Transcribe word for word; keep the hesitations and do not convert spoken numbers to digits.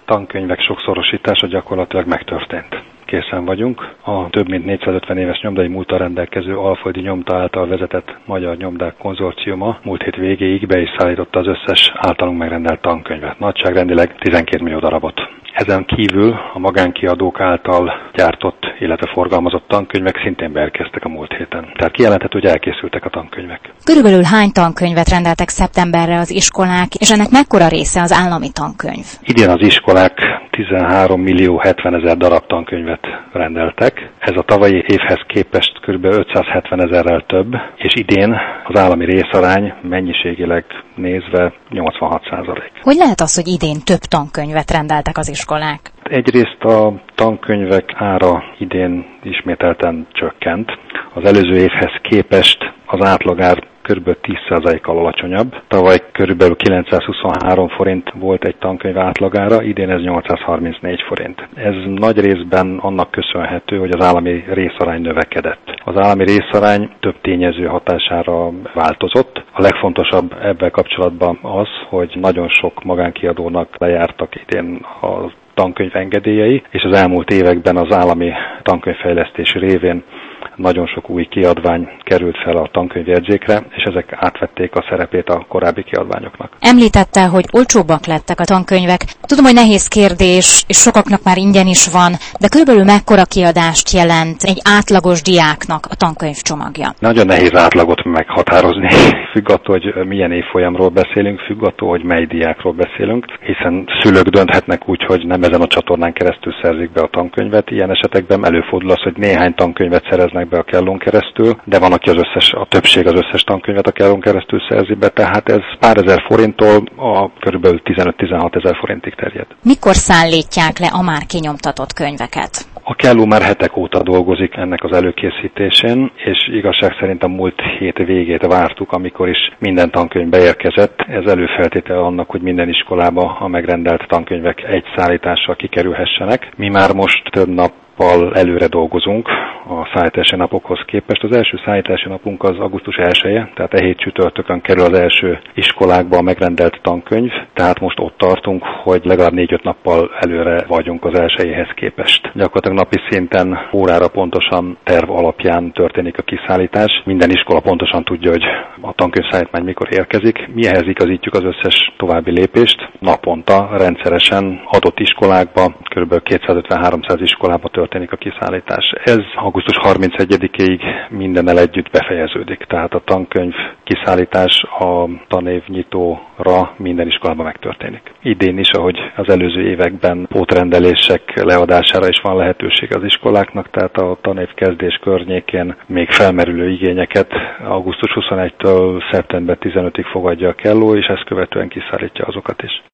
tankönyvek sokszorosítása gyakorlatilag megtörtént. Készen vagyunk. A több mint négyszázötven éves nyomdai múlttal rendelkező Alföldi Nyomda által vezetett Magyar Nyomdák Konzorciuma múlt hét végéig be is szállította az összes általunk megrendelt tankönyvet. Nagyságrendileg tizenkét millió darabot. Ezen kívül a magánkiadók által gyártott, illetve forgalmazott tankönyvek szintén beérkeztek a múlt héten. Tehát kijelenthető, hogy elkészültek a tankönyvek. Körülbelül hány tankönyvet rendeltek szeptemberre az iskolák, és ennek mekkora része az állami tankönyv? Idén az iskolák tizenhárom millió hetvenezer darab tankönyvet rendeltek. Ez a tavalyi évhez képest kb. ötszázhetvenezerrel több, és idén az állami részarány mennyiségileg nézve nyolcvanhat százalék. Hogy lehet az, hogy idén több tankönyvet rendeltek az iskolák? Egyrészt a tankönyvek ára idén ismételten csökkent. Az előző évhez képest az átlagár kb. tíz százalékkal alacsonyabb. Tavaly kb. kilencszázhuszonhárom forint volt egy tankönyv átlagára, idén ez nyolcszázharmincnégy forint. Ez nagy részben annak köszönhető, hogy az állami részarány növekedett. Az állami részarány több tényező hatására változott. A legfontosabb ebben kapcsolatban az, hogy nagyon sok magánkiadónak lejártak idén a tankönyv engedélyei, és az elmúlt években az állami tankönyvfejlesztés révén nagyon sok új kiadvány került fel a tankönyvjegyzékre, és ezek átvették a szerepét a korábbi kiadványoknak. Említette, hogy olcsóbbak lettek a tankönyvek. Tudom, hogy nehéz kérdés, és sokaknak már ingyen is van, de körülbelül mekkora kiadást jelent egy átlagos diáknak a tankönyvcsomagja? Nagyon nehéz átlagot meghatározni. Függ attól, hogy milyen évfolyamról beszélünk, függ attól, hogy mely diákról beszélünk, hiszen szülők dönthetnek úgy, hogy nem ezen a csatornán keresztül szerzik be a tankönyvet. Ilyen esetekben előfordul az, hogy néhány tankönyvet szereznek be a kellón keresztül, de van, aki az összes, a többség az összes tankönyvet a kellón keresztül szerzi be, tehát ez pár ezer forinttól a körülbelül tizenöt-tizenhat ezer forintig terjed. Mikor szállítják le a már kinyomtatott könyveket? A kelló már hetek óta dolgozik ennek az előkészítésén, és igazság szerint a múlt hét végét vártuk, amikor is minden tankönyv beérkezett. Ez előfeltétele annak, hogy minden iskolába a megrendelt tankönyvek egy szállítással kikerülhessenek. Mi már most több nap előre dolgozunk a szállítási napokhoz képest. Az első szállítási napunk az augusztus elseje, tehát e hét csütörtökön kerül az első iskolákba a megrendelt tankönyv, tehát most ott tartunk, hogy legalább négy-öt nappal előre vagyunk az elsejéhez képest. Gyakorlatilag napi szinten órára pontosan terv alapján történik a kiszállítás. Minden iskola pontosan tudja, hogy a tankönyvszállítmány mikor érkezik. Mi ehhez igazítjuk az összes további lépést. Naponta rendszeresen adott iskolákba, kb. kétszázötven-háromszáz iskolába történik a kiszállítás. Ez augusztus harmincegyedikéig mindennel együtt befejeződik, tehát a tankönyv kiszállítás a tanévnyitóra minden iskolában megtörténik. Idén is, ahogy az előző években pótrendelések leadására is van lehetőség az iskoláknak, tehát a tanév kezdés környékén még felmerülő igényeket augusztus huszonegyedikétől szeptember tizenötödikéig fogadja a kelló, és ezt követően kiszállítja azokat is.